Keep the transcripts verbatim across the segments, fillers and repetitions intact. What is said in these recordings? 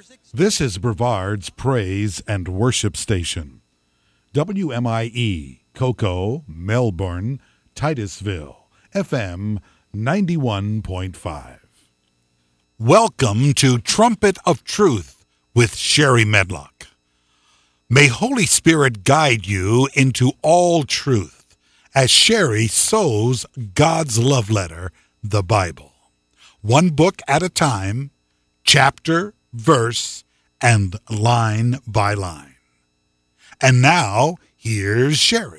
This is Brevard's Praise and Worship Station. W M I E, Cocoa, Melbourne, Titusville, F M ninety-one point five. Welcome to Trumpet of Truth with Sherry Medlock. May Holy Spirit guide you into all truth as Sherry sows God's love letter, the Bible. One book at a time, chapter, verse, and line by line. And now, here's Sherry.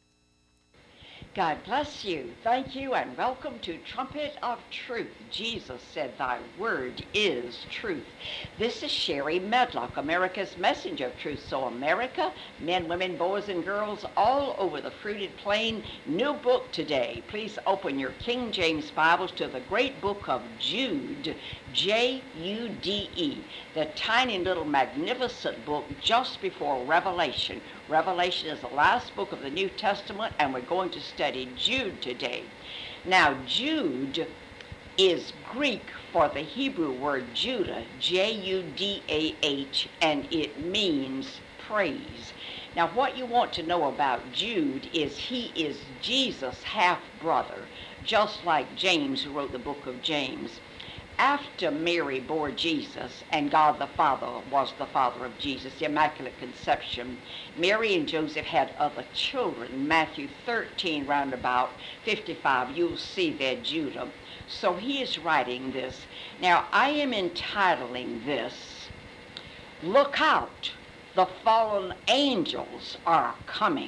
God bless you. Thank you and welcome to Trumpet of Truth. Jesus said, "Thy word is truth." This is Sherry Medlock, America's messenger of truth. So America, men, women, boys, and girls all over the fruited plain, new book today. Please open your King James Bibles to the great book of Jude, J U D E, the tiny little magnificent book just before Revelation. Revelation is the last book of the New Testament, and we're going to study Jude today. Now, Jude is Greek for the Hebrew word Judah, J U D A H, and it means praise. Now, what you want to know about Jude is he is Jesus' half-brother, just like James, who wrote the book of James. After Mary bore Jesus, and God the Father was the father of Jesus, the Immaculate Conception, Mary and Joseph had other children. Matthew thirteen, round about fifty-five, you'll see there Judah. So he is writing this. Now, I am entitling this, "Look Out, the Fallen Angels Are Coming."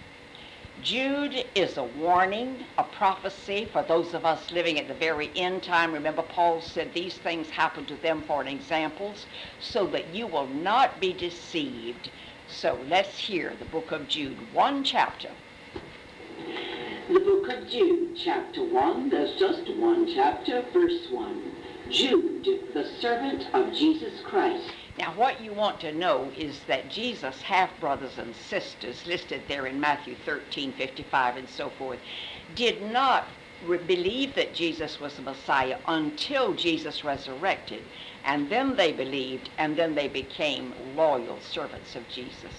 Jude is a warning, a prophecy for those of us living at the very end time. Remember, Paul said these things happen to them for an examples, so that you will not be deceived. So let's hear the book of Jude, one chapter. The book of Jude, chapter one, there's just one chapter, verse one. Jude, the servant of Jesus Christ. Now, what you want to know is that Jesus' half-brothers and sisters, listed there in Matthew thirteen, fifty-five, and so forth, did not re- believe that Jesus was the Messiah until Jesus resurrected. And then they believed, and then they became loyal servants of Jesus.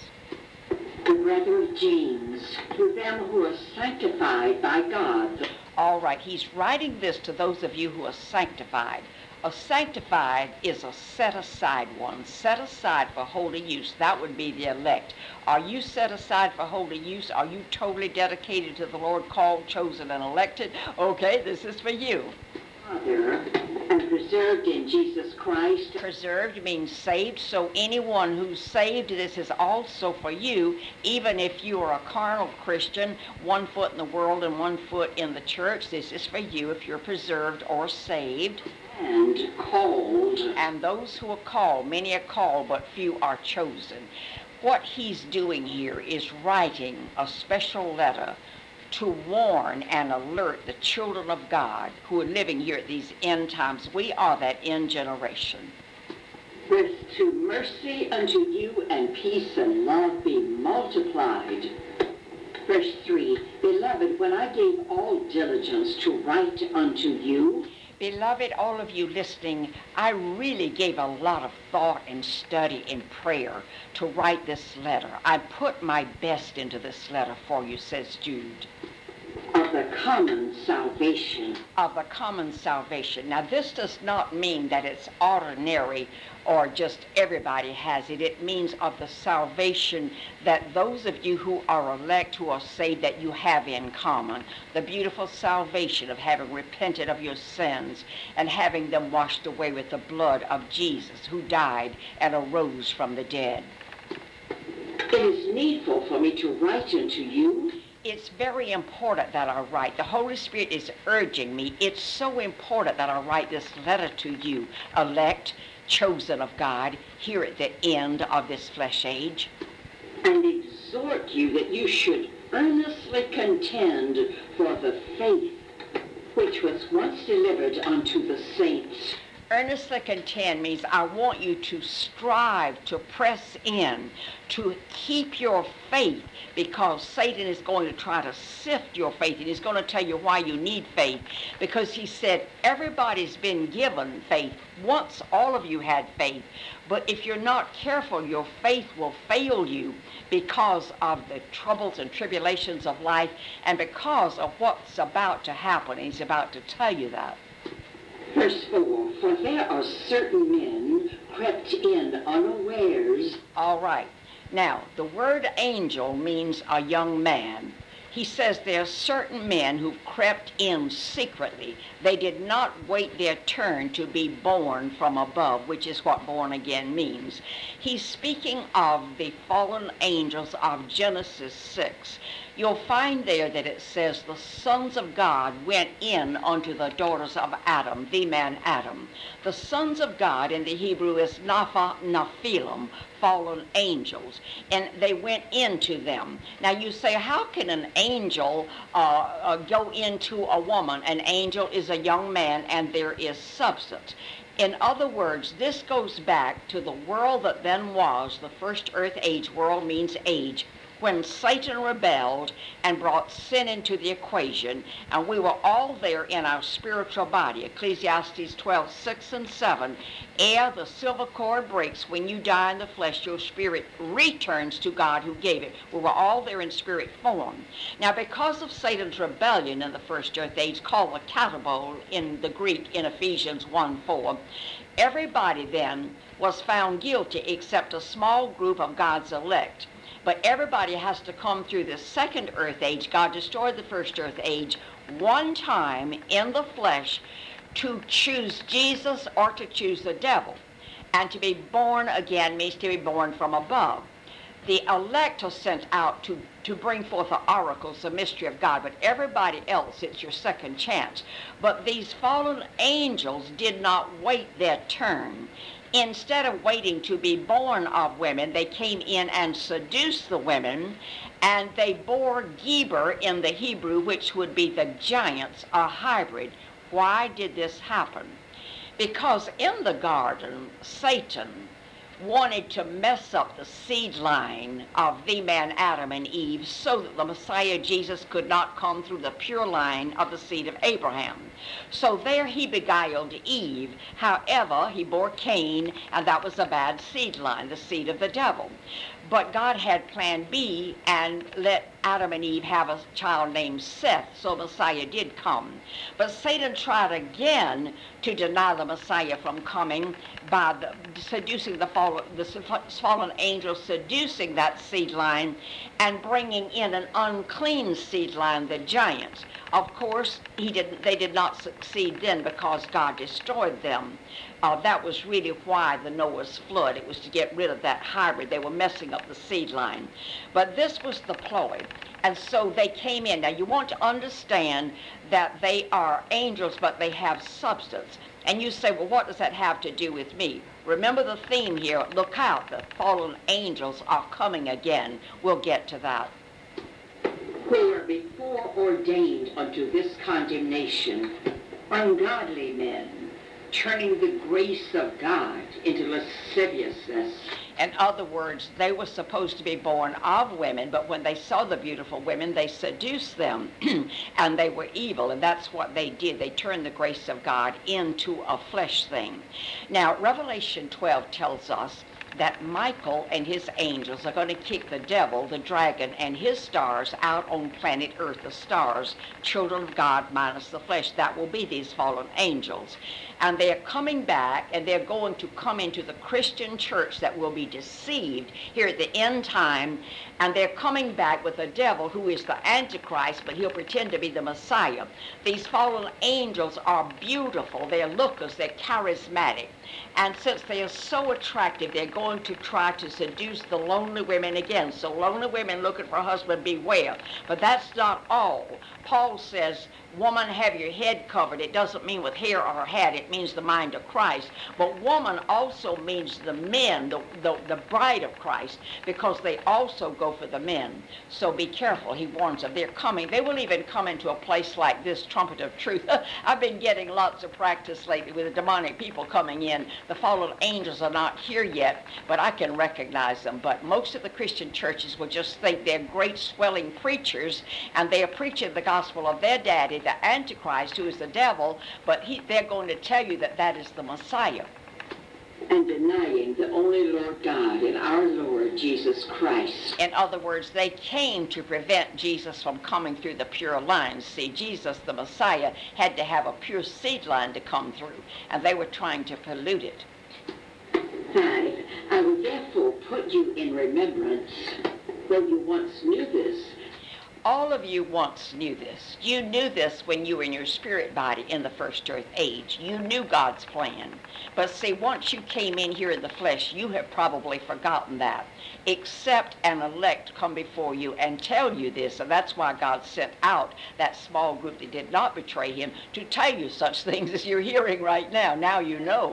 The brother of James, to them who are sanctified by God. All right, he's writing this to those of you who are sanctified. A sanctified is a set-aside one, set aside for holy use. That would be the elect. Are you set aside for holy use? Are you totally dedicated to the Lord, called, chosen, and elected? Okay, this is for you. Father, and preserved in Jesus Christ. Preserved means saved, so anyone who's saved, this is also for you, even if you are a carnal Christian, one foot in the world and one foot in the church. This is for you if you're preserved or saved. And called. And those who are called, many are called, but few are chosen. What he's doing here is writing a special letter to warn and alert the children of God who are living here at these end times. We are that end generation. Verse two, mercy unto you and peace and love be multiplied. Verse three, beloved, when I gave all diligence to write unto you. Beloved, all of you listening, I really gave a lot of thought and study and prayer to write this letter. I put my best into this letter for you, says Jude. Of the common salvation. Of the common salvation. Now, this does not mean that it's ordinary or just everybody has it. It means of the salvation that those of you who are elect, who are saved, that you have in common. The beautiful salvation of having repented of your sins and having them washed away with the blood of Jesus, who died and arose from the dead. It is needful for me to write unto you. It's very important that I write. The Holy Spirit is urging me. It's so important that I write this letter to you, elect, chosen of God, here at the end of this flesh age. And exhort you that you should earnestly contend for the faith which was once delivered unto the saints. Earnestly contend means I want you to strive, to press in, to keep your faith, because Satan is going to try to sift your faith, and he's going to tell you why you need faith, because he said everybody's been given faith. Once all of you had faith, but if you're not careful, your faith will fail you because of the troubles and tribulations of life and because of what's about to happen. And he's about to tell you that. Verse four, for there are certain men crept in unawares. All right. Now, the word angel means a young man. He says there are certain men who crept in secretly. They did not wait their turn to be born from above, which is what born again means. He's speaking of the fallen angels of Genesis six. You'll find there that it says the sons of God went in unto the daughters of Adam, the man Adam. The sons of God in the Hebrew is Napha Nephilim, fallen angels, and they went into them. Now you say, how can an angel uh, uh, go into a woman? An angel is a young man, and there is substance. In other words, this goes back to the world that then was. The first earth age, world means age, when Satan rebelled and brought sin into the equation, and we were all there in our spiritual body. Ecclesiastes twelve, six and seven, ere the silver cord breaks, when you die in the flesh, your spirit returns to God who gave it. We were all there in spirit form. Now, because of Satan's rebellion in the first earth age, called the catapult in the Greek in Ephesians one four, everybody then was found guilty except a small group of God's elect. But everybody has to come through the second earth age. God destroyed the first earth age one time in the flesh to choose Jesus or to choose the devil. And to be born again means to be born from above. The elect are sent out to, to bring forth the oracles, the mystery of God. But everybody else, it's your second chance. But these fallen angels did not wait their turn. Instead of waiting to be born of women, they came in and seduced the women, and they bore Geber in the Hebrew, which would be the giants, a hybrid. Why did this happen? Because in the garden, Satan wanted to mess up the seed line of the man Adam and Eve so that the Messiah Jesus could not come through the pure line of the seed of Abraham. So there he beguiled Eve. However, he bore Cain, and that was a bad seed line, the seed of the devil. But God had plan B and let Adam and Eve have a child named Seth, so Messiah did come. But Satan tried again to deny the Messiah from coming by the, seducing the fallen, the fallen angels, seducing that seed line and bringing in an unclean seed line, the giants. Of course, he didn't, they did not succeed then because God destroyed them. Uh, that was really why the Noah's flood. It was to get rid of that hybrid. They were messing up the seed line. But this was the ploy. And so they came in. Now, you want to understand that they are angels, but they have substance. And you say, well, what does that have to do with me? Remember the theme here. Look out. The fallen angels are coming again. We'll get to that. Who were before ordained unto this condemnation, ungodly men, turning the grace of God into lasciviousness. In other words, they were supposed to be born of women, but when they saw the beautiful women, they seduced them, and they were evil, and that's what they did. They turned the grace of God into a flesh thing. Now, Revelation twelve tells us that Michael and his angels are going to kick the devil, the dragon, and his stars out on planet Earth, the stars, children of God minus the flesh. That will be these fallen angels. And they're coming back, and they're going to come into the Christian church that will be deceived here at the end time, and they're coming back with the devil, who is the Antichrist, but he'll pretend to be the Messiah. These fallen angels are beautiful. They're lookers. They're charismatic. And since they are so attractive, they're going to try to seduce the lonely women again. So lonely women looking for a husband, beware. But that's not all. Paul says, woman, have your head covered. It doesn't mean with hair or hat. It means the mind of Christ. But woman also means the men, the, the, the, the bride of Christ, because they also go for the men. So be careful, he warns them. They're coming. They will even come into a place like this, Trumpet of Truth. I've been getting lots of practice lately with the demonic people coming in. The fallen angels are not here yet, but I can recognize them. But most of the Christian churches will just think they're great swelling preachers, and they are preaching the gospel of their daddy, the Antichrist, who is the devil, but he, they're going to tell you that that is the Messiah. And denying the only Lord God and our Lord Jesus Christ. In other words, they came to prevent Jesus from coming through the pure lines. See, Jesus, the Messiah, had to have a pure seed line to come through, and they were trying to pollute it. Five, I will therefore put you in remembrance, though you once knew this. All of you once knew this. You knew this when you were in your spirit body in the first earth age. You knew God's plan. But see, once you came in here in the flesh, you have probably forgotten that. Except an elect come before you and tell you this. And that's why God sent out that small group that did not betray him to tell you such things as you're hearing right now. Now you know.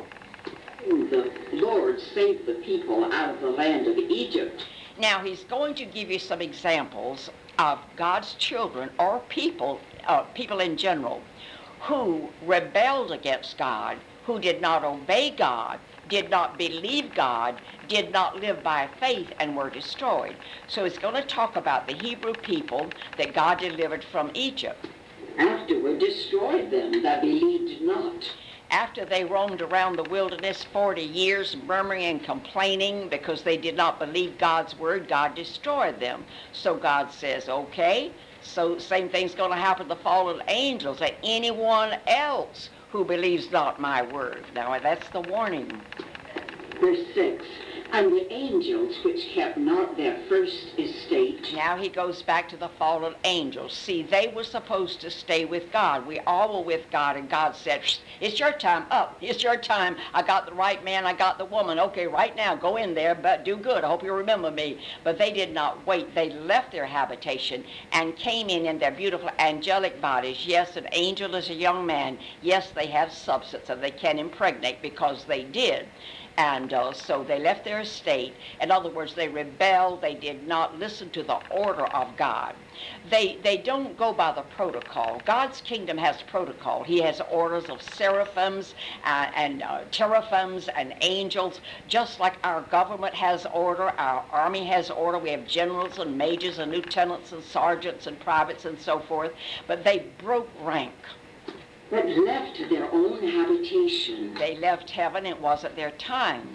The Lord saved the people out of the land of Egypt. Now he's going to give you some examples of God's children or people, uh, people in general, who rebelled against God, who did not obey God, did not believe God, did not live by faith, and were destroyed. So he's going to talk about the Hebrew people that God delivered from Egypt. Afterward destroyed them that believed not. After they roamed around the wilderness forty years, murmuring and complaining because they did not believe God's word, God destroyed them. So God says, okay, so same thing's going to happen to the fallen angels and anyone else who believes not my word. Now that's the warning. Verse six, and the angels which kept not their first estate. Now he goes back to the fallen angels. See, they were supposed to stay with God. We all were with God, and God said, it's your time, up, it's your time. I got the right man, I got the woman. Okay, right now, go in there, but do good. I hope you remember me. But they did not wait. They left their habitation and came in in their beautiful angelic bodies. Yes, an angel is a young man. Yes, they have substance, and they can impregnate because they did. And uh, so they left their estate. In other words, they rebelled. They did not listen to the order of God. They they don't go by the protocol. God's kingdom has protocol. He has orders of seraphims uh, and uh, teraphims and angels, just like our government has order, our army has order. We have generals and majors and lieutenants and sergeants and privates and so forth. But they broke rank. But left their own habitation. They left heaven. It wasn't their time.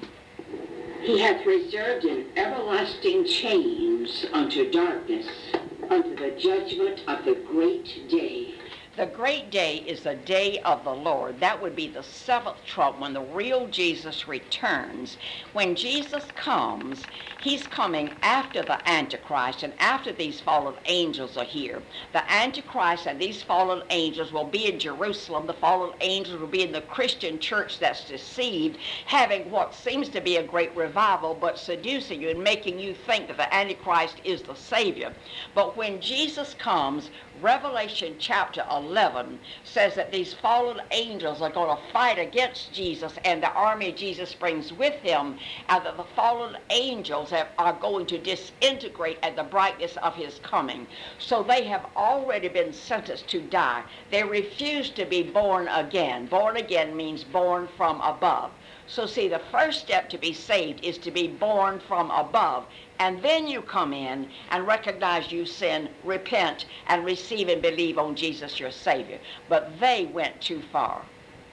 He hath reserved in everlasting chains unto darkness, unto the judgment of the great day. The great day is the day of the Lord. That would be the seventh trump, when the real Jesus returns. When Jesus comes, he's coming after the Antichrist and after these fallen angels are here. The Antichrist and these fallen angels will be in Jerusalem. The fallen angels will be in the Christian church that's deceived, having what seems to be a great revival, but seducing you and making you think that the Antichrist is the Savior. But when Jesus comes, Revelation chapter eleven says that these fallen angels are going to fight against Jesus, and the army of Jesus brings with him, and that the fallen angels have, are going to disintegrate at the brightness of his coming. So they have already been sentenced to die. They refuse to be born again. Born again means born from above. So see, the first step to be saved is to be born from above. And then you come in and recognize you sin, repent, and receive and believe on Jesus, your Savior. But they went too far.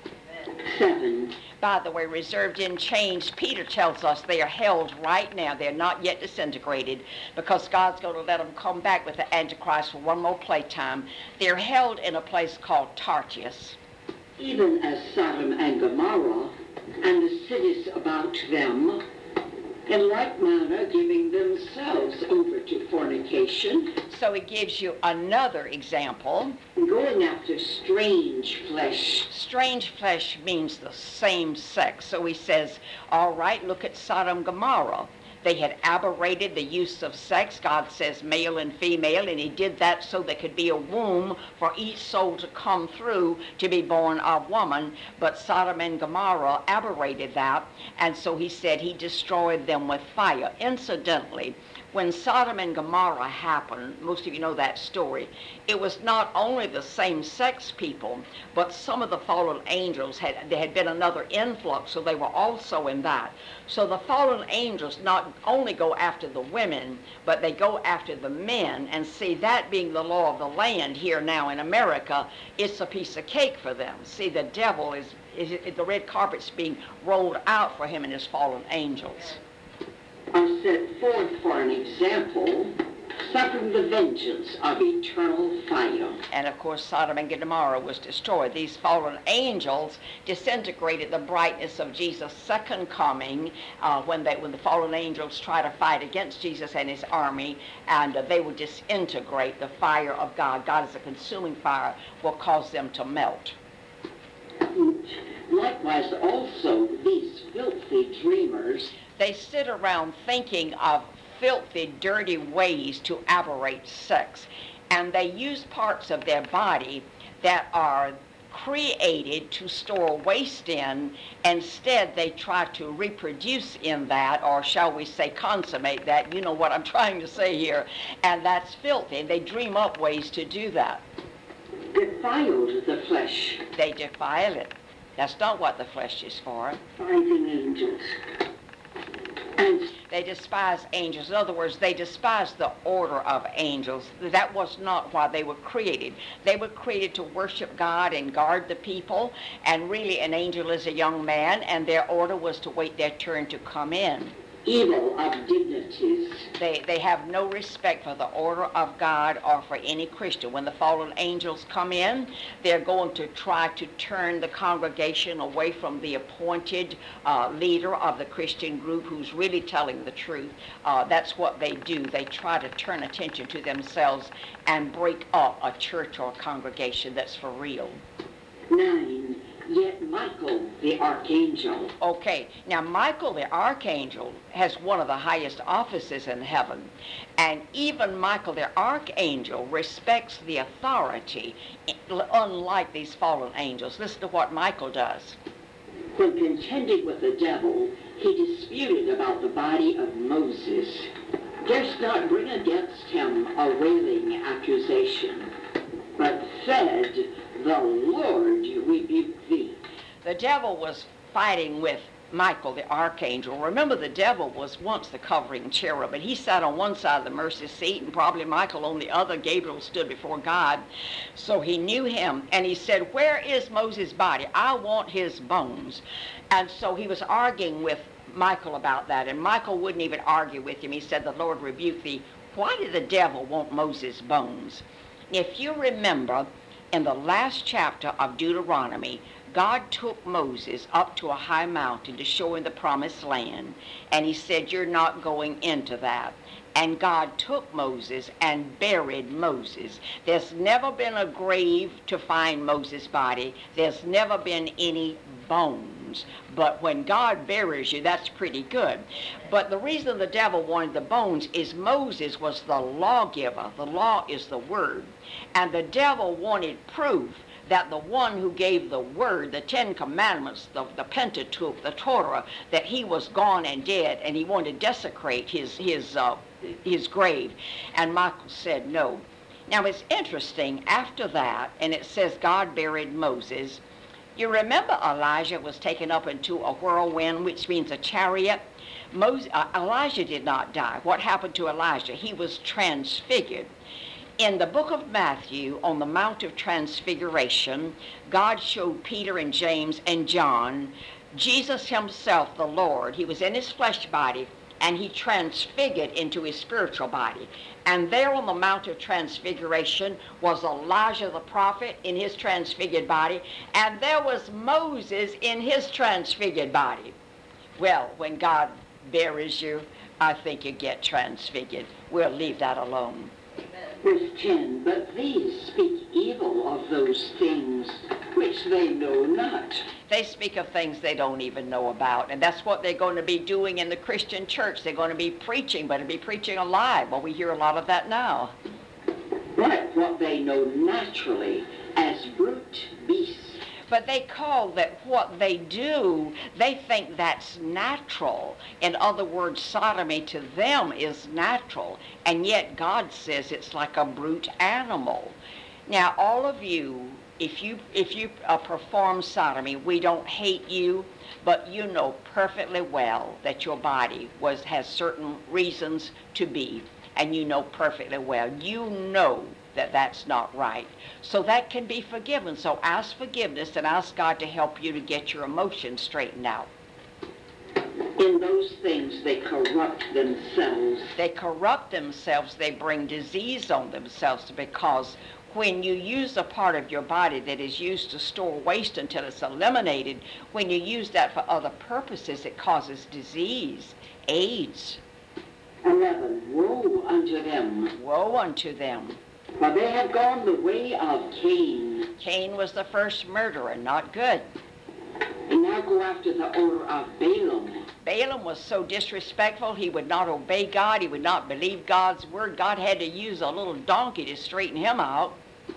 Seven. By the way, reserved in chains, Peter tells us they are held right now. They're not yet disintegrated, because God's going to let them come back with the Antichrist for one more playtime. They're held in a place called Tartarus. Even as Sodom and Gomorrah and the cities about them, in like manner giving themselves over to fornication. So he gives you another example. Going after strange flesh. Strange flesh means the same sex. So he says, all right, look at Sodom and Gomorrah. They had aberrated the use of sex. God says male and female, and he did that so there could be a womb for each soul to come through to be born of woman. But Sodom and Gomorrah aberrated that, and so he said he destroyed them with fire. Incidentally, when Sodom and Gomorrah happened, most of you know that story, it was not only the same-sex people, but some of the fallen angels, had there had been another influx, so they were also in that. So the fallen angels not only go after the women, but they go after the men, and see, that being the law of the land here now in America, it's a piece of cake for them. See, the devil is, is the red carpet's being rolled out for him and his fallen angels. Are set forth for an example, suffering the vengeance of eternal fire. And of course, Sodom and Gomorrah was destroyed. These fallen angels disintegrated the brightness of Jesus' second coming uh, when they, when the fallen angels try to fight against Jesus and his army, and uh, they will disintegrate the fire of God. God is a consuming fire, will cause them to melt. Likewise, also, these filthy dreamers, they sit around thinking of filthy, dirty ways to aberrate sex, and they use parts of their body that are created to store waste in. Instead, they try to reproduce in that, or shall we say consummate that. You know what I'm trying to say here. And that's filthy. They dream up ways to do that. defiled the flesh. They defile it. That's not what the flesh is for. Finding angels. And They despise angels. In other words, they despise the order of angels. That was not why they were created. They were created to worship God and guard the people. And really, an angel is a young man, and their order was to wait their turn to come in. evil of dignities. They, they have no respect for the order of God or for any Christian. When the fallen angels come in, they're going to try to turn the congregation away from the appointed uh, leader of the Christian group who's really telling the truth. Uh, that's what they do. They try to turn attention to themselves and break up a church or a congregation that's for real. Nine. Yet Michael, the archangel. Okay, now Michael the archangel has one of the highest offices in heaven, and even Michael the archangel respects the authority, unlike these fallen angels. Listen to what Michael does. When contending with the devil, he disputed about the body of Moses, durst not bring against him a railing accusation, but said, "The Lord rebuke thee." The devil was fighting with Michael the archangel. Remember, the devil was once the covering cherub, and he sat on one side of the mercy seat, and probably Michael on the other. Gabriel stood before God, so he knew him, and he said, "Where is Moses' body? I want his bones." And so he was arguing with Michael about that, and Michael wouldn't even argue with him. He said, "The Lord rebuke thee." Why did the devil want Moses' bones? If you remember, in the last chapter of Deuteronomy, God took Moses up to a high mountain to show him the promised land, and he said, "You're not going into that." And God took Moses and buried Moses. There's never been a grave to find Moses' body. There's never been any bones. But when God buries you, that's pretty good. But the reason the devil wanted the bones is Moses was the lawgiver. The law is the word. And the devil wanted proof that the one who gave the word, the Ten Commandments, the, the Pentateuch, the Torah, that he was gone and dead, and he wanted to desecrate his, his, uh, his grave. And Michael said no. Now it's interesting, after that, and it says God buried Moses. You remember Elijah was taken up into a whirlwind, which means a chariot. Moses, uh, Elijah did not die. What happened to Elijah? He was transfigured. In the book of Matthew, on the Mount of Transfiguration, God showed Peter and James and John Jesus himself, the Lord. He was in his flesh body, and he transfigured into his spiritual body. And there on the Mount of Transfiguration was Elijah the prophet in his transfigured body, and there was Moses in his transfigured body. Well, when God buries you, I think you get transfigured. We'll leave that alone. Verse ten, but these speak evil of those things which they know not. They speak of things they don't even know about, and that's what they're going to be doing in the Christian church. They're going to be preaching, but they'll be preaching a lie. Well, we hear a lot of that now. But what they know naturally as brute beasts. But they call that what they do, they think that's natural. In other words, sodomy to them is natural, and yet God says it's like a brute animal. Now, all of you, if you if you uh, perform sodomy, we don't hate you, but you know perfectly well that your body was has certain reasons to be, and you know perfectly well. You know that that's not right. So that can be forgiven. So ask forgiveness and ask God to help you to get your emotions straightened out. In those things they corrupt themselves. They corrupt themselves. They bring disease on themselves, because when you use a part of your body that is used to store waste until it's eliminated, when you use that for other purposes, it causes disease, AIDS. eleven, woe unto them. Woe unto them. For they have gone the way of Cain. Cain was the first murderer, not good. And now go after the order of Balaam. Balaam was so disrespectful, he would not obey God, he would not believe God's word. God had to use a little donkey to straighten him out.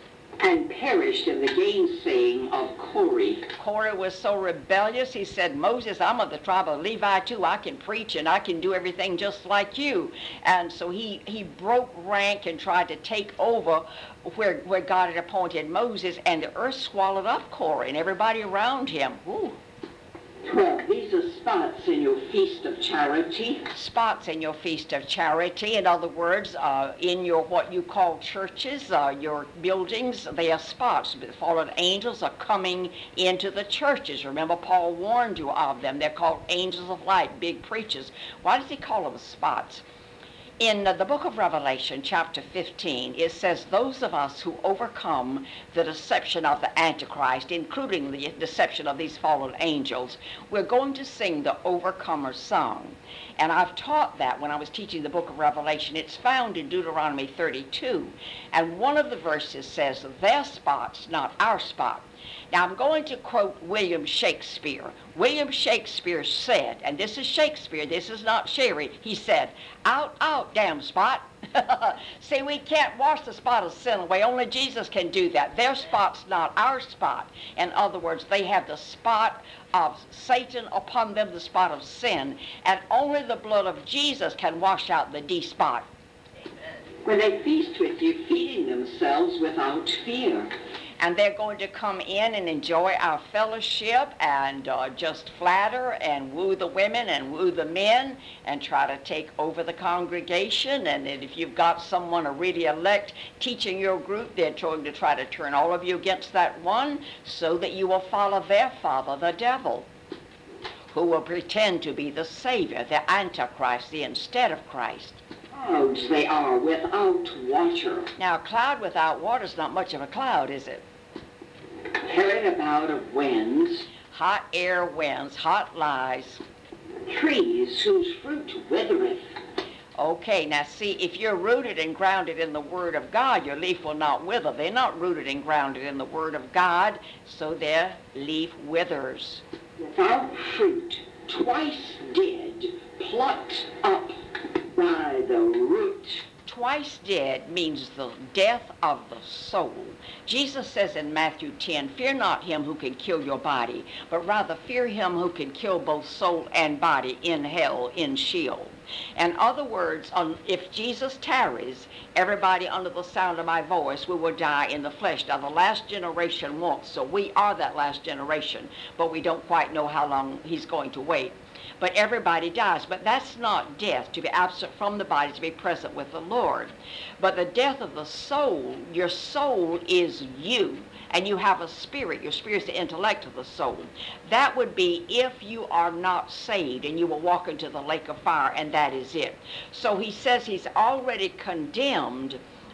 And perished in the gainsaying of Corey. Korah was so rebellious, he said, Moses, I'm of the tribe of Levi too. I can preach and I can do everything just like you. And so he, he broke rank and tried to take over where, where God had appointed Moses, and the earth swallowed up Korah and everybody around him. Ooh. twelve, these are spots in your feast of charity. Spots in your feast of charity. In other words, uh, in your what you call churches, uh, your buildings, they are spots. The fallen angels are coming into the churches. Remember, Paul warned you of them. They're called angels of light, big preachers. Why does he call them spots? In the book of Revelation, chapter fifteen, it says, those of us who overcome the deception of the Antichrist, including the deception of these fallen angels, we're going to sing the Overcomer song. And I've taught that when I was teaching the book of Revelation. It's found in Deuteronomy thirty-two. And one of the verses says, their spots, not our spot. Now, I'm going to quote William Shakespeare. William Shakespeare said, and this is Shakespeare, this is not Sherry, he said, out, out, damn spot. See, we can't wash the spot of sin away. Only Jesus can do that. Their spot's not our spot. In other words, they have the spot of Satan upon them, the spot of sin, and only the blood of Jesus can wash out the D spot. When they feast with you, feeding themselves without fear. And they're going to come in and enjoy our fellowship and uh, just flatter and woo the women and woo the men and try to take over the congregation. And if you've got someone, a really elect, teaching your group, they're trying to try to turn all of you against that one so that you will follow their father, the devil, who will pretend to be the Savior, the Antichrist, the instead of Christ. Clouds they are without water. Now, a cloud without water is not much of a cloud, is it? Carried about of winds. Hot air winds, hot lies. Trees whose fruit withereth. Okay, now see, if you're rooted and grounded in the Word of God, your leaf will not wither. They're not rooted and grounded in the Word of God, so their leaf withers. Without fruit, twice dead, plucked up by the root. Twice dead means the death of the soul. Jesus says in Matthew ten, fear not him who can kill your body, but rather fear him who can kill both soul and body in hell, in Sheol. In other words, if Jesus tarries, everybody under the sound of my voice, we will die in the flesh. Now, the last generation won't, so we are that last generation, but we don't quite know how long he's going to wait. But everybody dies. But that's not death, to be absent from the body, to be present with the Lord. But the death of the soul, your soul is you, and you have a spirit. Your spirit is the intellect of the soul. That would be if you are not saved, and you will walk into the lake of fire, and that is it. So he says he's already condemned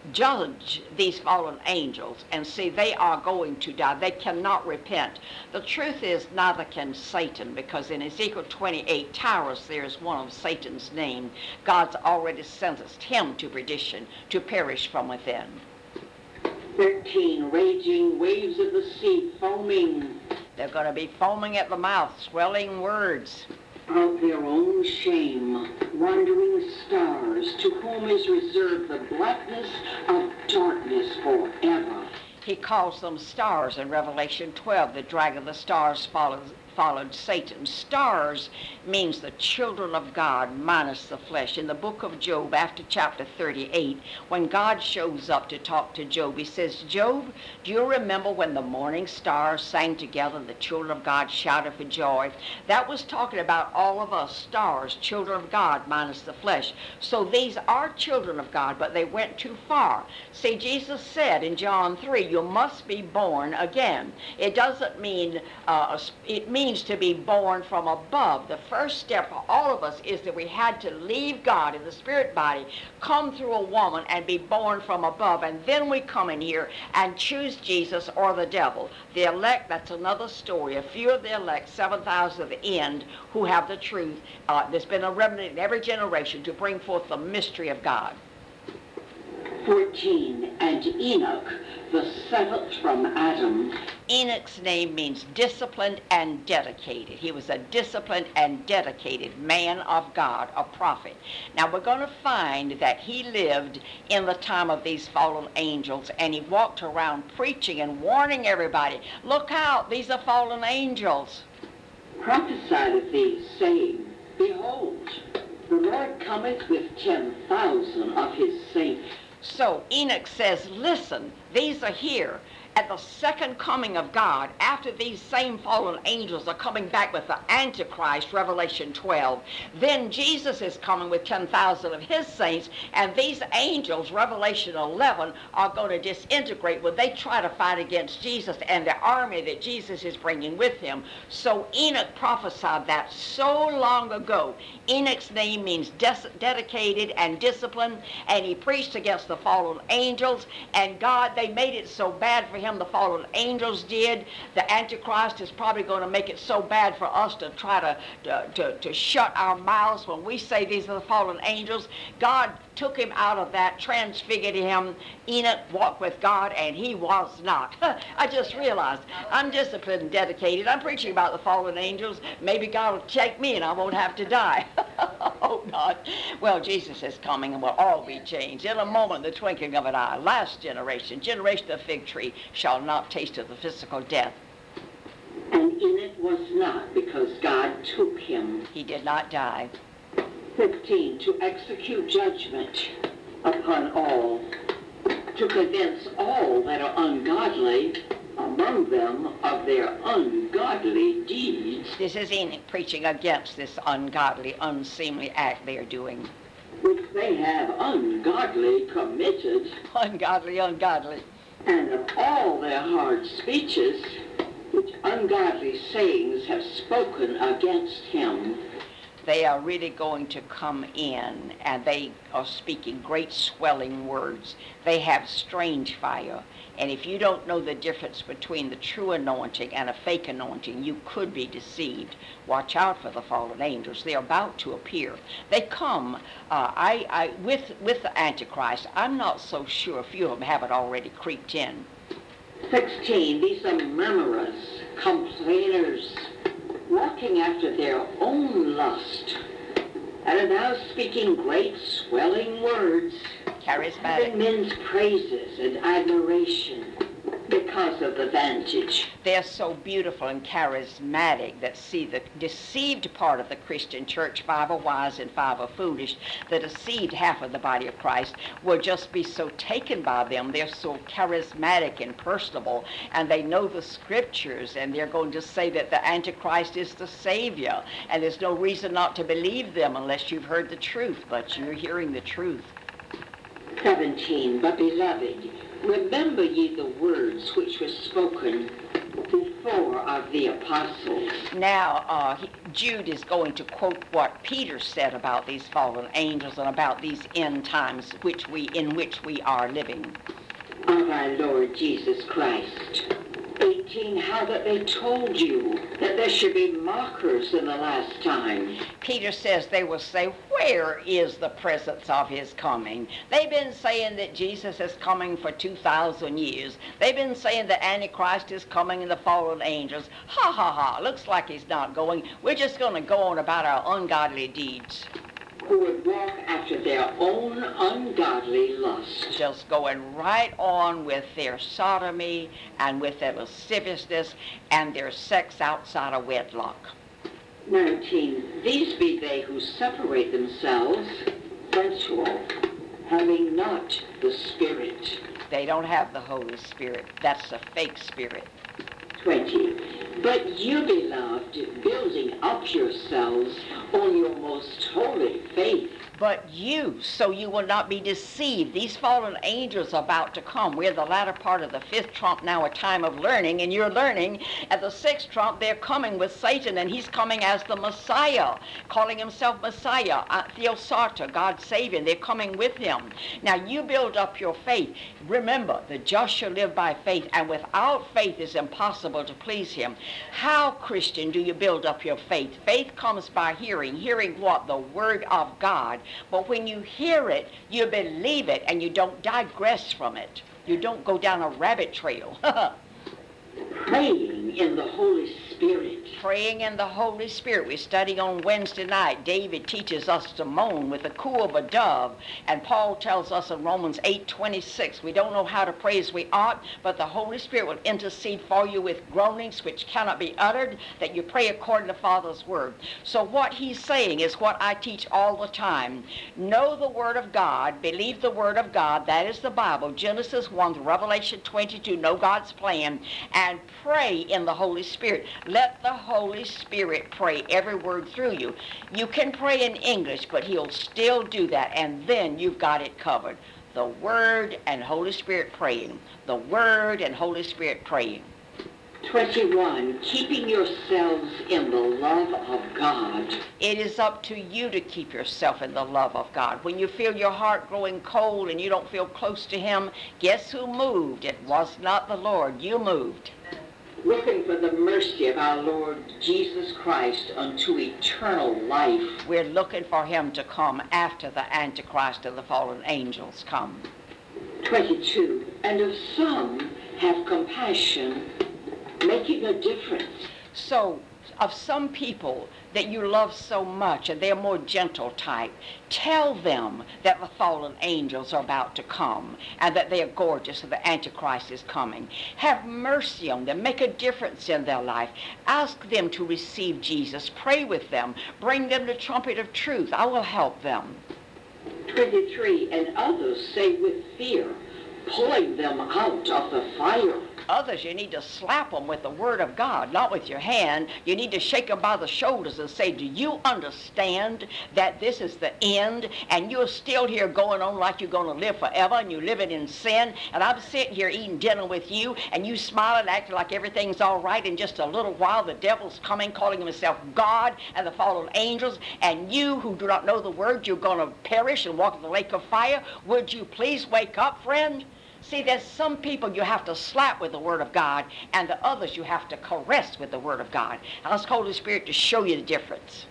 judge these fallen angels and see they are going to die. They cannot repent. The truth is, neither can Satan, because in Ezekiel twenty-eight, Tyrus, there is one of Satan's name. God's already sentenced him to perdition, to perish from within. thirteen, raging waves of the sea, foaming. They're going to be foaming at the mouth, swelling words. Of their own shame, wandering stars, to whom is reserved the blackness of darkness forever. He calls them stars in Revelation twelve. The dragon of the stars followed, followed Satan. Stars means the children of God minus the flesh. In the book of Job, after chapter thirty-eight, when God shows up to talk to Job, he says, Job, do you remember when the morning stars sang together and the children of God shouted for joy? That was talking about all of us, stars, children of God minus the flesh. So these are children of God, but they went too far. See, Jesus said in John three, you must be born again. It doesn't mean, uh, it means to be born from above. The first step for all of us is that we had to leave God in the spirit body, come through a woman and be born from above, and then we come in here and choose Jesus or the devil. The elect, that's another story. A few of the elect, seven thousand of the end, who have the truth. Uh, there's been a remnant in every generation to bring forth the mystery of God. fourteen, and Enoch, the seventh from Adam. Enoch's name means disciplined and dedicated. He was a disciplined and dedicated man of God, a prophet. Now we're going to find that he lived in the time of these fallen angels, and he walked around preaching and warning everybody, look out, these are fallen angels. Prophesied of these, saying, behold, the Lord cometh with ten thousand of his saints. So Enoch says, listen, these are here. At the second coming of God, after these same fallen angels are coming back with the Antichrist, Revelation twelve, then Jesus is coming with ten thousand of his saints, and these angels, Revelation eleven, are going to disintegrate when they try to fight against Jesus and the army that Jesus is bringing with him. So Enoch prophesied that so long ago. Enoch's name means des- dedicated and disciplined, and he preached against the fallen angels, and God, they made it so bad for him. The fallen angels did. The Antichrist is probably going to make it so bad for us to try to, to, to, to shut our mouths when we say these are the fallen angels. God took him out of that, transfigured him. Enoch walked with God, and he was not. I just realized I'm disciplined and dedicated. I'm preaching about the fallen angels. Maybe God will take me and I won't have to die. Oh, God. Well, Jesus is coming and we'll all be changed. In a moment, the twinkling of an eye. Last generation, generation of the fig tree, shall not taste of the physical death. And Enoch was not, because God took him. He did not die. fifteen, to execute judgment upon all, to convince all that are ungodly among them of their ungodly deeds. This is Enoch preaching against this ungodly, unseemly act they are doing. Which they have ungodly committed. Ungodly, ungodly. And of all their hard speeches, which ungodly sayings have spoken against him. They are really going to come in, and they are speaking great swelling words. They have strange fire. And if you don't know the difference between the true anointing and a fake anointing, you could be deceived. Watch out for the fallen angels. They're about to appear. They come uh, I, I, with, with the Antichrist. I'm not so sure a few of them haven't already creeped in. sixteen, these are murmurers, complainers, walking after their own lust, and are now speaking great swelling words, Charismatic. having men's praises and admiration because of the vantage. They're so beautiful and charismatic that, see, the deceived part of the Christian church, five are wise and five are foolish, the deceived half of the body of Christ will just be so taken by them. They're so charismatic and personable, and they know the scriptures, and they're going to say that the Antichrist is the Savior, and there's no reason not to believe them unless you've heard the truth, but you're hearing the truth. seventeen, but beloved, remember ye the words which were spoken Before of the apostles. Now, uh, he, Jude is going to quote what Peter said about these fallen angels and about these end times which we in which we are living. Of our Lord Jesus Christ. eighteen, how that they told you that there should be mockers in the last time. Peter says they will say, where is the presence of his coming? They've been saying that Jesus is coming for two thousand years. They've been saying that Antichrist is coming and the fallen angels. Ha ha ha, looks like he's not going. We're just going to go on about our ungodly deeds. Who would walk after their own ungodly lust. Just going right on with their sodomy and with their lasciviousness and their sex outside of wedlock. nineteen. These be they who separate themselves, sensual, having not the Spirit. They don't have the Holy Spirit. That's a fake spirit. twenty. But you, beloved, building up yourselves on your most holy faith. But you, so you will not be deceived. These fallen angels are about to come. We're the latter part of the fifth trump now, a time of learning, and you're learning. At the sixth trump, they're coming with Satan, and he's coming as the Messiah, calling himself Messiah, uh, Theosarta, God's Savior. They're coming with him. Now, you build up your faith. Remember, the just shall live by faith, and without faith it's impossible to please him. How, Christian, do you build up your faith? Faith comes by hearing. Hearing what? The Word of God. But when you hear it, you believe it, and you don't digress from it. You don't go down a rabbit trail. Praying in the Holy Spirit. Praying in the Holy Spirit. We study on Wednesday night. David teaches us to moan with the coo of a dove. And Paul tells us in Romans eight twenty-six, we don't know how to pray as we ought, but the Holy Spirit will intercede for you with groanings which cannot be uttered, that you pray according to Father's word. So what he's saying is what I teach all the time. Know the Word of God, believe the Word of God, that is the Bible, Genesis one to Revelation twenty-two, know God's plan, and pray in the Holy Spirit. Let the Holy Spirit pray every word through you. You can pray in English, but he'll still do that, and then you've got it covered. The Word and Holy Spirit praying. The Word and Holy Spirit praying. twenty-one. Keeping yourselves in the love of God. It is up to you to keep yourself in the love of God. When you feel your heart growing cold and you don't feel close to him, guess who moved? It was not the Lord. You moved. Looking for the mercy of our Lord Jesus Christ unto eternal life. We're looking for him to come after the Antichrist and the fallen angels come. twenty-two. And of some have compassion, making a difference. So, of some people that you love so much and they're more gentle type, tell them that the fallen angels are about to come and that they are gorgeous and the Antichrist is coming. Have mercy on them. Make a difference in their life. Ask them to receive Jesus. Pray with them. Bring them the trumpet of truth. I will help them. twenty-three. And others say with fear, pulling them out of the fire. Others, you need to slap them with the Word of God, not with your hand. You need to shake them by the shoulders and say, do you understand that this is the end? And you're still here going on like you're going to live forever, and you're living in sin. And I'm sitting here eating dinner with you, and you smiling, acting like everything's all right. In just a little while, the devil's coming, calling himself God and the fallen angels. And you who do not know the Word, you're going to perish and walk in the lake of fire. Would you please wake up, friend? See, there's some people you have to slap with the Word of God, and the others you have to caress with the Word of God. Ask Holy Spirit to show you the difference.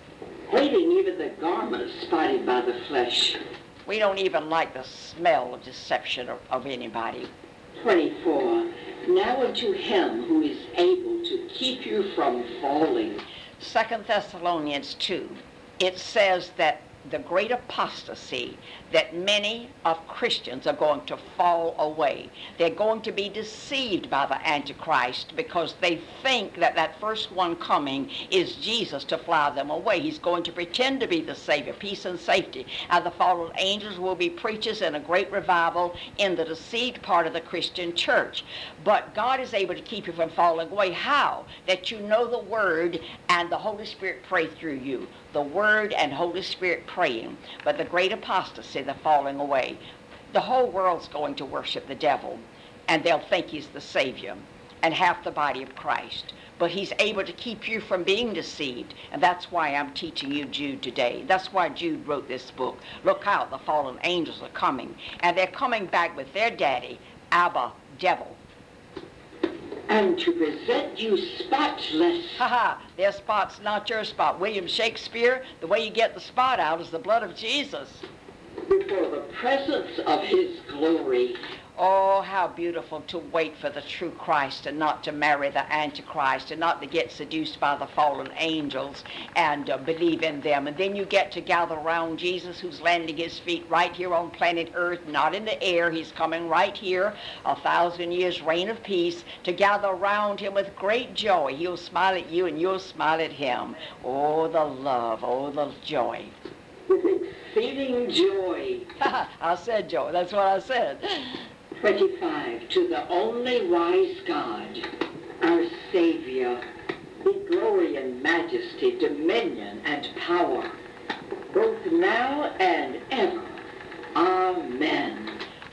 Hating even the garments spotted by the flesh. We don't even like the smell of deception of, of anybody. twenty-four. Now unto him who is able to keep you from falling. Second Thessalonians two, it says that the great apostasy, that many of Christians are going to fall away. They're going to be deceived by the Antichrist because they think that that first one coming is Jesus to fly them away. He's going to pretend to be the Savior, peace and safety. And the fallen angels will be preachers in a great revival in the deceived part of the Christian church. But God is able to keep you from falling away. How? That you know the Word and the Holy Spirit pray through you. The Word and Holy Spirit praying. But the great apostasy, the falling away, the whole world's going to worship the devil, and they'll think he's the Savior. and half the body of Christ. But he's able to keep you from being deceived. And that's why I'm teaching you Jude today. That's why Jude wrote this book. Look out, the fallen angels are coming. And they're coming back with their daddy, Abba, devil. And to present you spotless. Ha ha, their spot's not your spot. William Shakespeare, the way you get the spot out is the blood of Jesus. Before the presence of his glory. Oh, how beautiful to wait for the true Christ and not to marry the Antichrist and not to get seduced by the fallen angels and uh, believe in them. And then you get to gather around Jesus, who's landing his feet right here on planet Earth, not in the air. He's coming right here, a thousand years reign of peace, to gather around him with great joy. He'll smile at you and you'll smile at him. Oh, the love, oh, the joy. With exceeding joy. I said joy, that's what I said. twenty-five. To the only wise God, our Savior, be glory and majesty, dominion and power, both now and ever. Amen.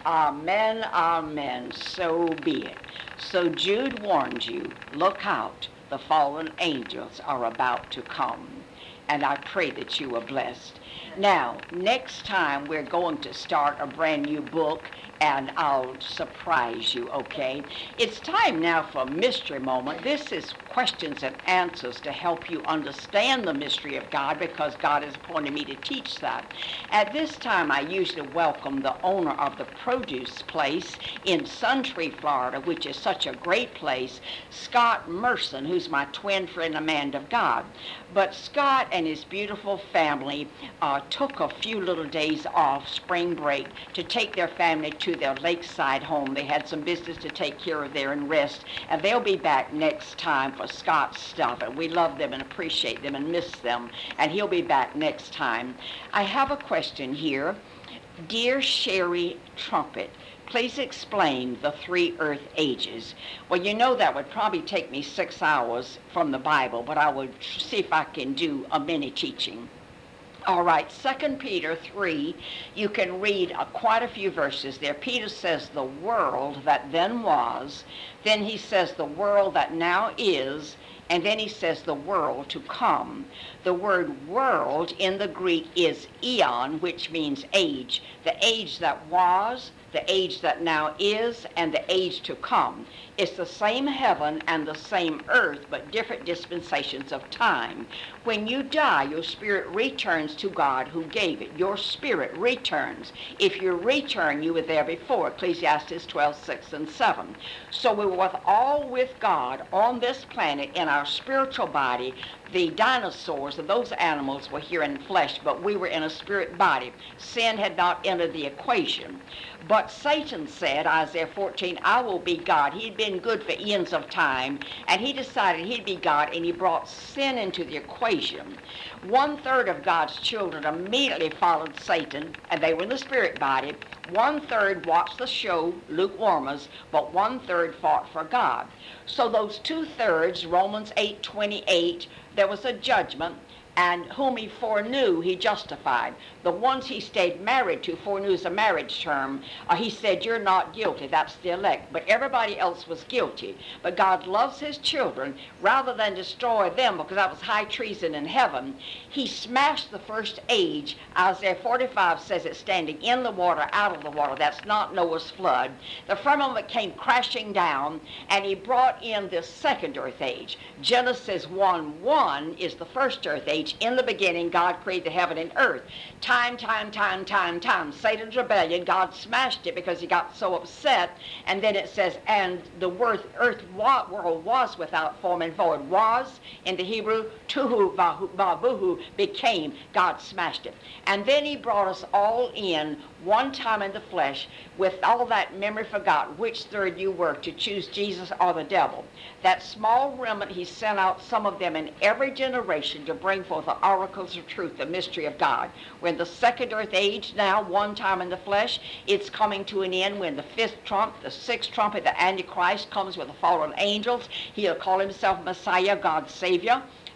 Amen, amen. So be it. So Jude warns you, look out, the fallen angels are about to come. And I pray that you are blessed. Now, next time we're going to start a brand new book, and I'll surprise you, okay? It's time now for a mystery moment. This is questions and answers to help you understand the mystery of God, because God has appointed me to teach that. At this time, I usually welcome the owner of the produce place in Suntree, Florida, which is such a great place, Scott Merson, who's my twin friend, a man of God. But Scott and his beautiful family uh, took a few little days off, spring break, to take their family to their lakeside home. They had some business to take care of there and rest, and they'll be back next time for Scott's stuff, and we love them and appreciate them and miss them, and he'll be back next time. I have a question here. Dear Sherry Trumpet, please explain the three earth ages. Well, you know that would probably take me six hours from the Bible, but I would see if I can do a mini teaching. All right, Second Peter three, you can read uh, quite a few verses there. Peter says the world that then was, then he says the world that now is, and then he says the world to come. The word world in the Greek is eon, which means age. The age that was, the age that now is, and the age to come. It's the same heaven and the same earth, but different dispensations of time. When you die, your spirit returns to God who gave it. Your spirit returns. If you return, you were there before. Ecclesiastes twelve, six and seven. So we were all with God on this planet in our spiritual body. The dinosaurs and those animals were here in flesh, but we were in a spirit body. Sin had not entered the equation. But Satan said, Isaiah fourteen, I will be God. He'd been good for eons of time, and he decided he'd be God, and he brought sin into the equation. One third of God's children immediately followed Satan, and they were in the spirit body. One third watched the show, lukewarmers, but one third fought for God. So those two thirds, Romans eight twenty-eight, there was a judgment, and whom he foreknew, he justified. The ones he stayed married to, foreknew is a marriage term, uh, he said, you're not guilty, that's the elect. But everybody else was guilty. But God loves his children. Rather than destroy them, because that was high treason in heaven, he smashed the first age. Isaiah forty-five says it's standing in the water, out of the water. That's not Noah's flood. The firmament came crashing down, and he brought in this second earth age. Genesis one one is the first earth age. In the beginning, God created the heaven and earth. Time, time, time, time, time. Satan's rebellion, God smashed it because he got so upset. And then it says, and the word, earth world was without form and void. Was, in the Hebrew, tuhu vabuhu, became. God smashed it. And then he brought us all in one time in the flesh with all that memory forgot which third you were, to choose Jesus or the devil. That small remnant, he sent out some of them in every generation to bring forth the oracles of truth, the mystery of God. We're in the second earth age now, one time in the flesh. It's coming to an end when the fifth trump, the sixth trumpet, the Antichrist comes with the fallen angels. He'll call himself Messiah, God's Savior.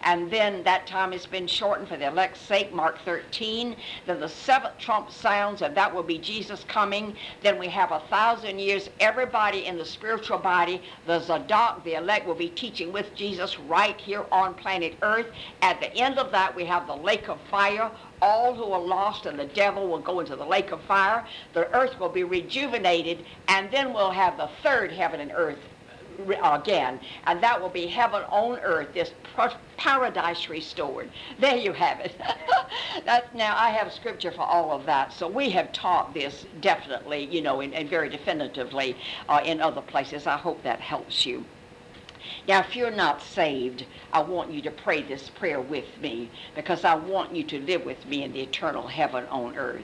and then that time has been shortened for the elect's sake, Mark thirteen. Then the seventh trump sounds, and that will be Jesus coming. Then we have a thousand years. Everybody in the spiritual body, the Zadok, the elect, will be teaching with Jesus right here on planet Earth. At the end of that, we have the lake of fire. All who are lost and the devil will go into the lake of fire. The earth will be rejuvenated, and then we'll have the third heaven and earth again, and that will be heaven on earth, this paradise restored. There you have it. That, now, I have scripture for all of that, so we have taught this definitely, you know, and very definitively uh, in other places. I hope that helps you. Now, if you're not saved, I want you to pray this prayer with me, because I want you to live with me in the eternal heaven on earth.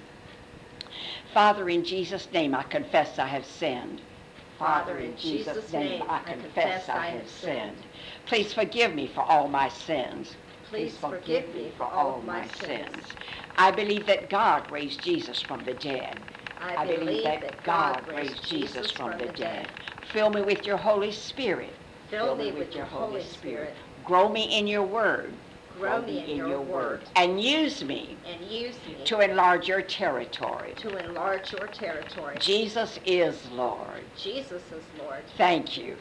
Father, in Jesus' name, I confess I have sinned. Father, in Jesus' name, I confess I have sinned. Please forgive me for all my sins. Please forgive me for all my sins. I believe that God raised Jesus from the dead. I believe that God raised Jesus from the dead. Fill me with your Holy Spirit. Fill me with your Holy Spirit. Grow me in your word. Grow me in your word. And use me. And use me. To enlarge your territory. To enlarge your territory. Jesus is Lord. Jesus is Lord. Thank you.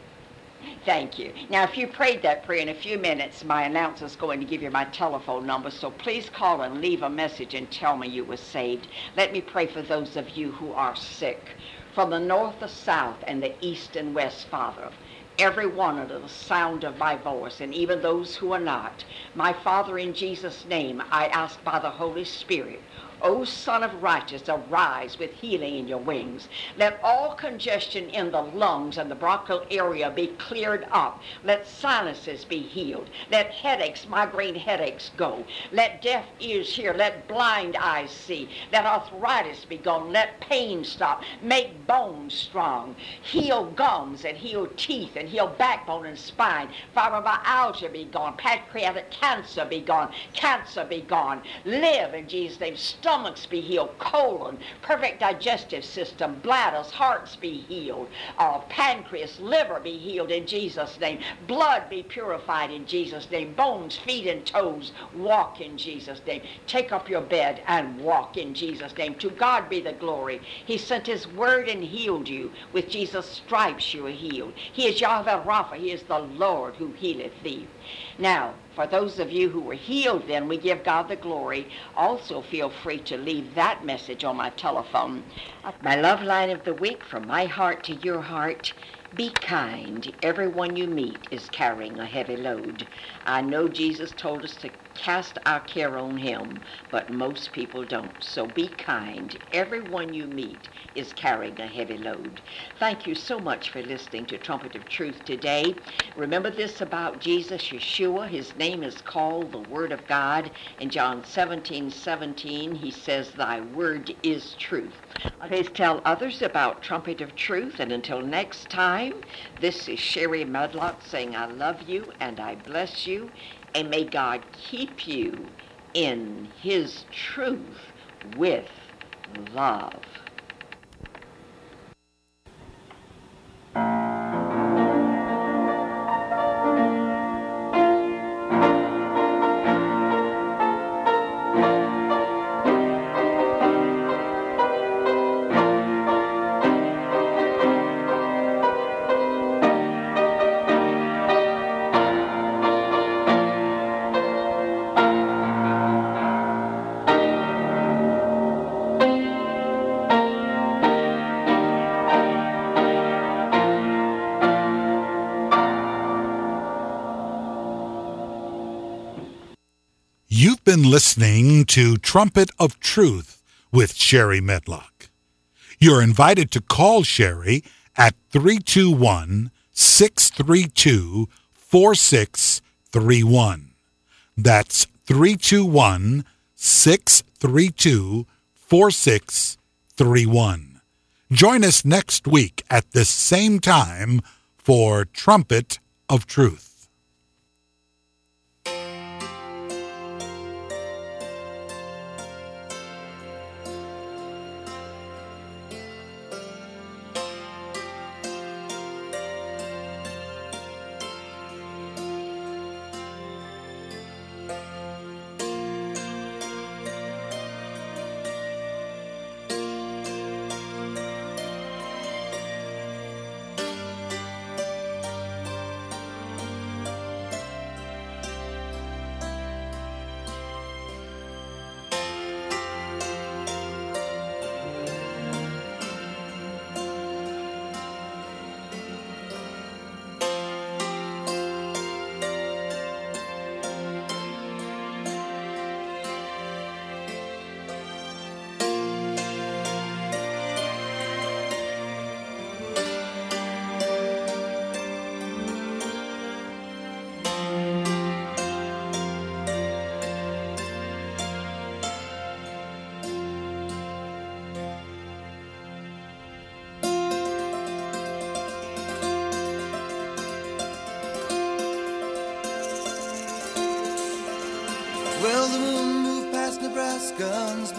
Thank you. Now, if you prayed that prayer, in a few minutes, my announcer is going to give you my telephone number, so please call and leave a message and tell me you were saved. Let me pray for those of you who are sick, from the north, the south, and the east and west, Father. Everyone under the sound of my voice, and even those who are not. My Father, in Jesus' name, I ask by the Holy Spirit, O Son of Righteousness, arise with healing in your wings. Let all congestion in the lungs and the bronchial area be cleared up. Let sinuses be healed. Let headaches, migraine headaches, go. Let deaf ears hear. Let blind eyes see. Let arthritis be gone. Let pain stop. Make bones strong. Heal gums and heal teeth and heal backbone and spine. Fibromyalgia be gone. Pancreatic cancer be gone. Cancer be gone. Live in Jesus' name. Stomachs be healed, colon, perfect digestive system, bladders, hearts be healed, uh, pancreas, liver be healed in Jesus' name, blood be purified in Jesus' name, bones, feet, and toes walk in Jesus' name. Take up your bed and walk in Jesus' name. To God be the glory. He sent his word and healed you. With Jesus' stripes you are healed. He is Yahweh Rapha. He is the Lord who healeth thee. Now, for those of you who were healed, then we give God the glory. Also feel free to leave that message on my telephone. My love line of the week, from my heart to your heart. Be kind. Everyone you meet is carrying a heavy load. I know Jesus told us to cast our care on him, but most people don't. So be kind. Everyone you meet is carrying a heavy load. Thank you so much for listening to Trumpet of Truth today. Remember this about Jesus, Yeshua. His name is called the Word of God. In John seventeen seventeen, he says, thy word is truth. Please tell others about Trumpet of Truth. And until next time, this is Sherry Medlock saying I love you and I bless you. And may God keep you in his truth with love. You've been listening to Trumpet of Truth with Sherry Medlock. You're invited to call Sherry at three two one, six three two, four six three one. That's three two one, six three two, four six three one. Join us next week at this same time for Trumpet of Truth.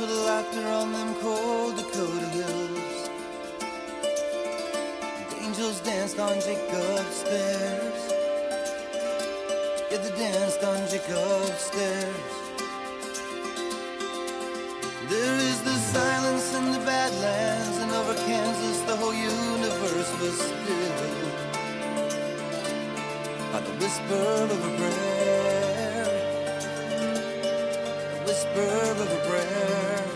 with laughter on them cold Dakota hills. The angels danced on Jacob's stairs. Yeah, they danced on Jacob's stairs. There is the silence in the Badlands, and over Kansas the whole universe was still by the whisper of a prayer, the whisper of a prayer.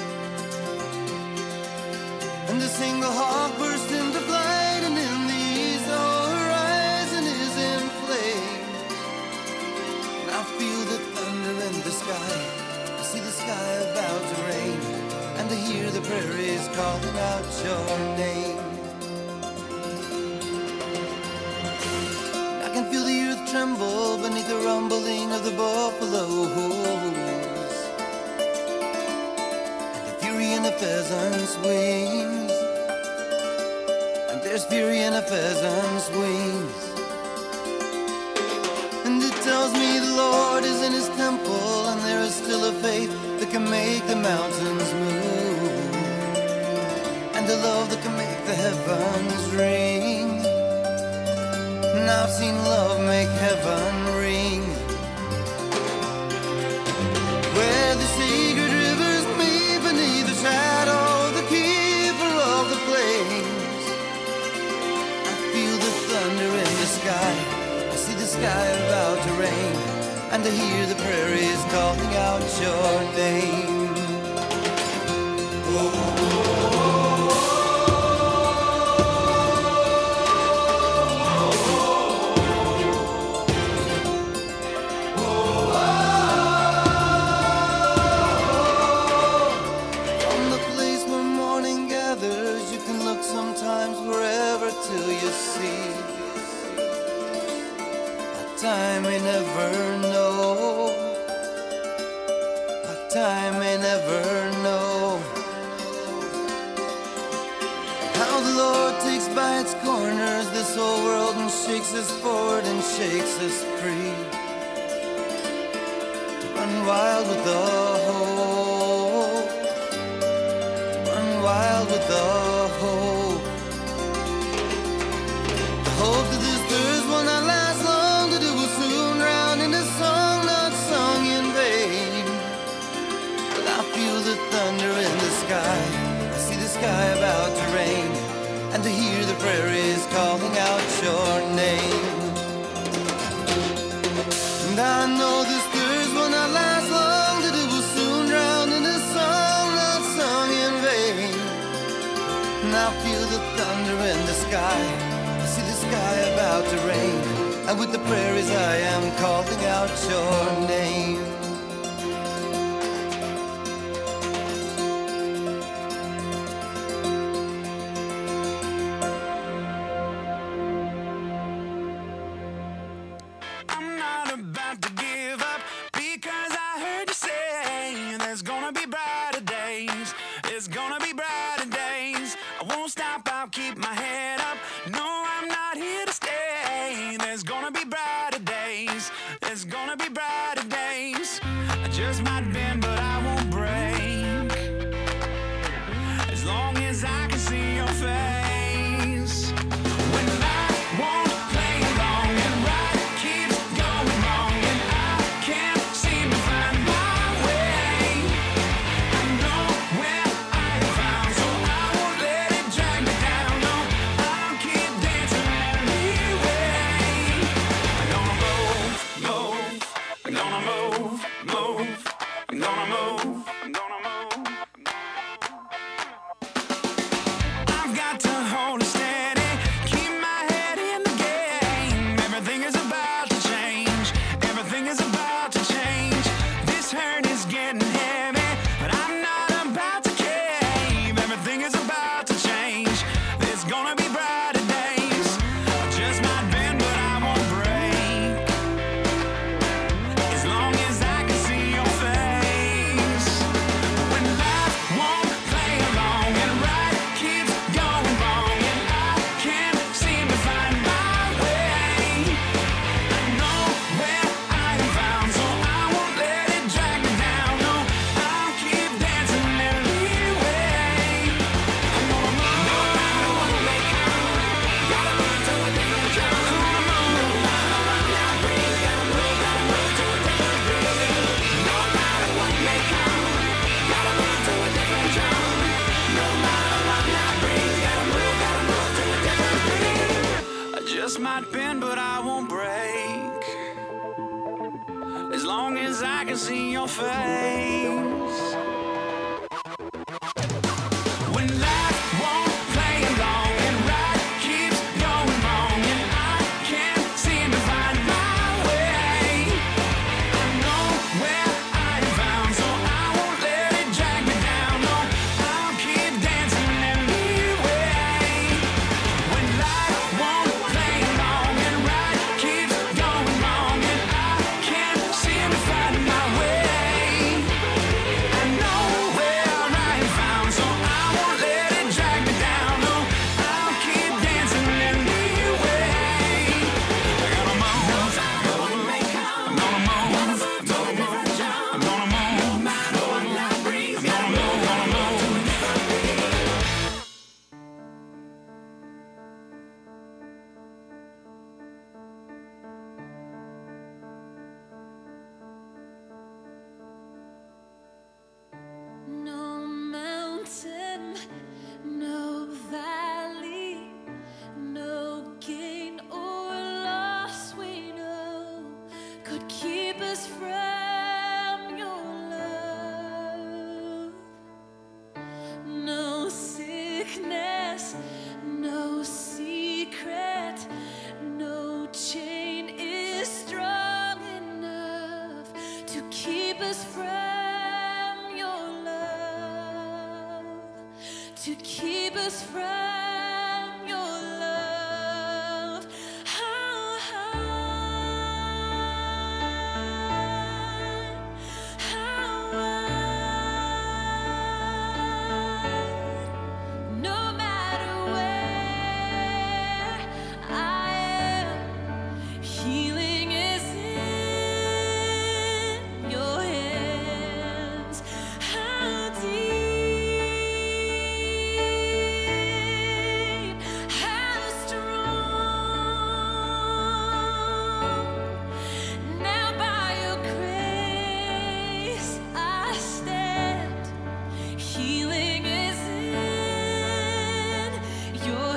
And a single hawk burst into flight, and in the east the whole horizon is in flame. And I feel the thunder in the sky, I see the sky about to rain, and I hear the prairies calling out your name. I can feel the earth tremble beneath the rumbling of the buffaloes, and the fury in the pheasant's wings, and there's fury in a pheasant's wings. And it tells me the Lord is in his temple, and there is still a faith that can make the mountains move, and a love that can make the heavens ring. And I've seen love make heaven ring, where the sacred rivers meet beneath the shadow of the keeper of the flames. I feel the thunder in the sky, I see the sky about to rain, and I hear the prairies calling out your name. Whoa. Sometimes forever till you see a time may never know, a time may never know how the Lord takes by its corners this whole world and shakes us forward and shakes us free, to run wild with the hope, to run wild with the hope. Hope that this thirst will not last long, that it will soon drown in a song not sung in vain. But I feel the thunder in the sky, I see the sky about to rain, and I hear the prairies calling out your name. And I know this thirst will not last long, that it will soon drown in a song not sung in vain. And I feel the thunder in the sky, see the sky about to rain, and with the prairies I am calling out your name. I'm not about to give up, because I heard you say there's gonna be brighter days, there's gonna be brighter days. I won't stop, I'll keep my head up. No, I'm not here to stay. There's gonna be brighter days. There's gonna be brighter days. your face. When life won't play along and right keeps going wrong and I can't seem to find my way, I know where I am found, so I won't let it drag me down. No, I'll keep dancing anyway. When life won't play along and right keeps going wrong and I can't seem to find my way, I know where I am found, so I won't let it drag me down. No, I'll keep dancing anyway. I gotta move, I'm gonna make it, I'm gonna move, I'm gonna move, I'm gonna move, no matter what life brings, gonna move, gonna move. No mountain, no valley, no gain or loss we know could keep us from your love. No sickness, no secret, no chain is strong enough to keep us from your love, to keep us from your love. How high, how wide, no matter where I am, healing is in your hands. How deep, how strong. Now by your grace I stand. Healing is in your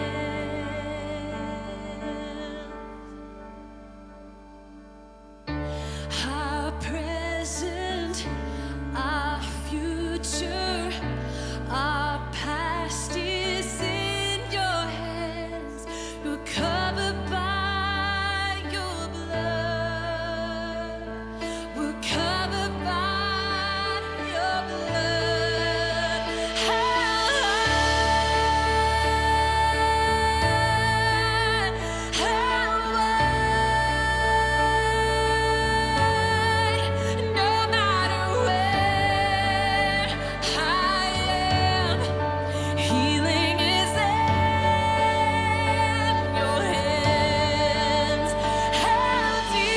hands. Our present, our future, our past is in your hands. We're covered by your blood. We're covered by your blood. How high, how wide, no matter where I am, healing is in your hands. How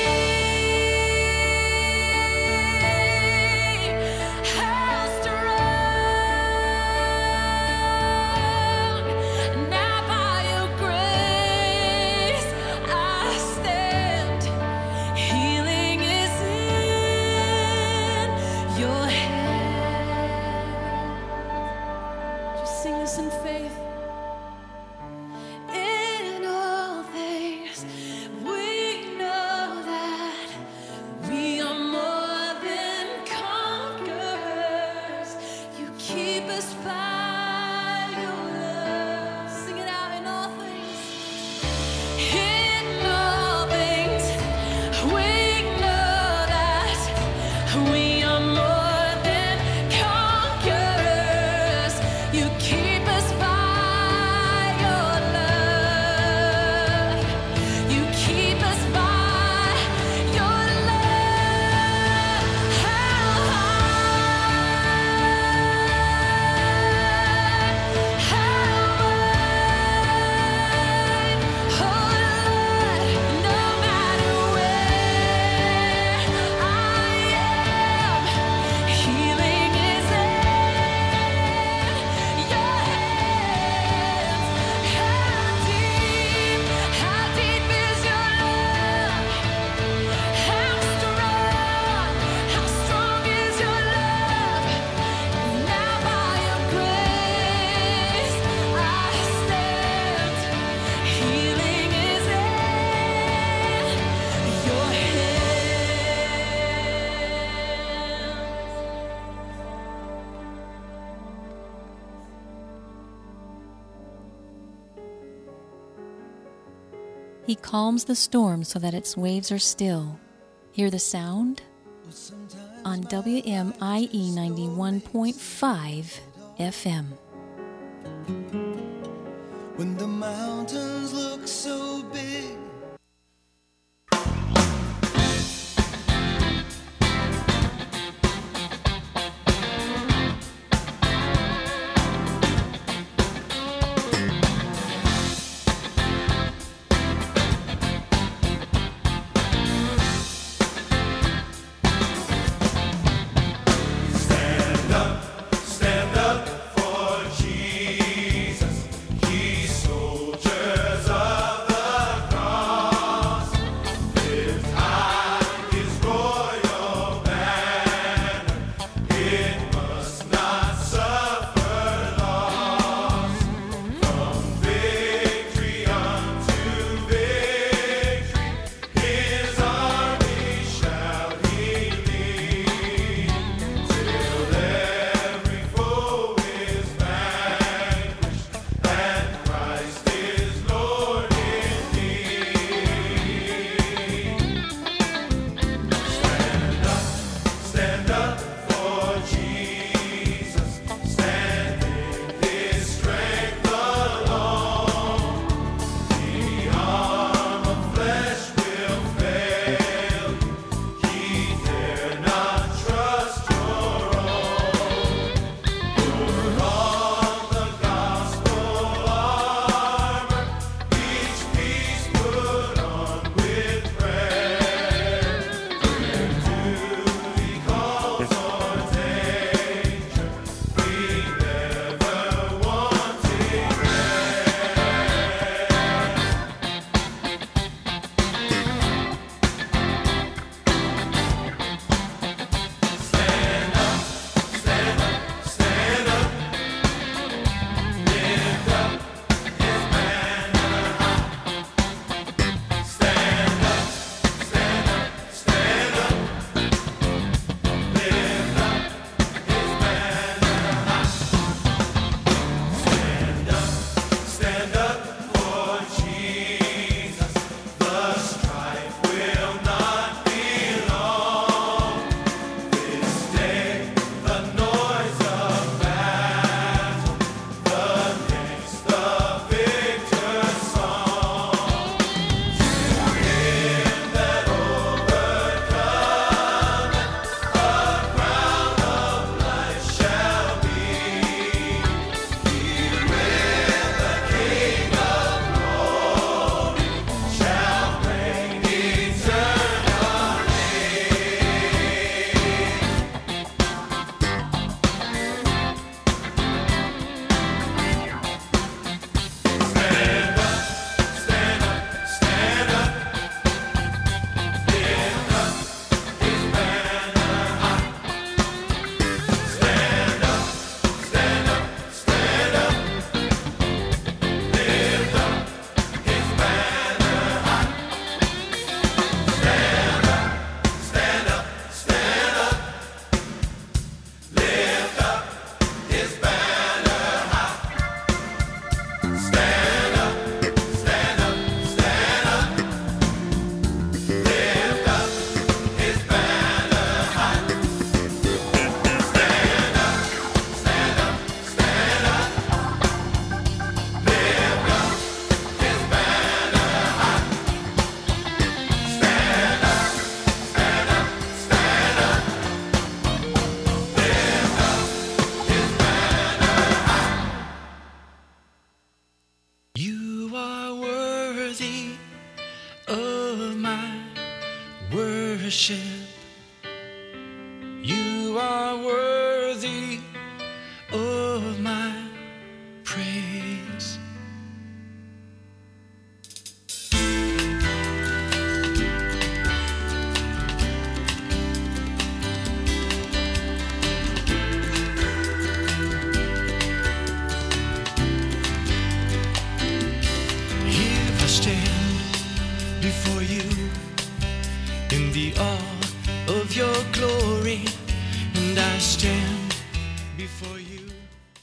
deep, how strong. Now by your grace I stand. Healing is in your hands. Just sing this in faith. In all things, we know that we are more than conquerors. You keep us by your love. Sing it out. In all things, in all things, we know that we are more than conquerors. You keep us by your love. You keep us by your love. How high, how wide, oh Lord, no matter where I am, healing is in your hands. He calms the storm so that its waves are still. Hear the sound? On W M I E ninety-one point five F M. When the mountains look so big, worship. You are worthy of my praise.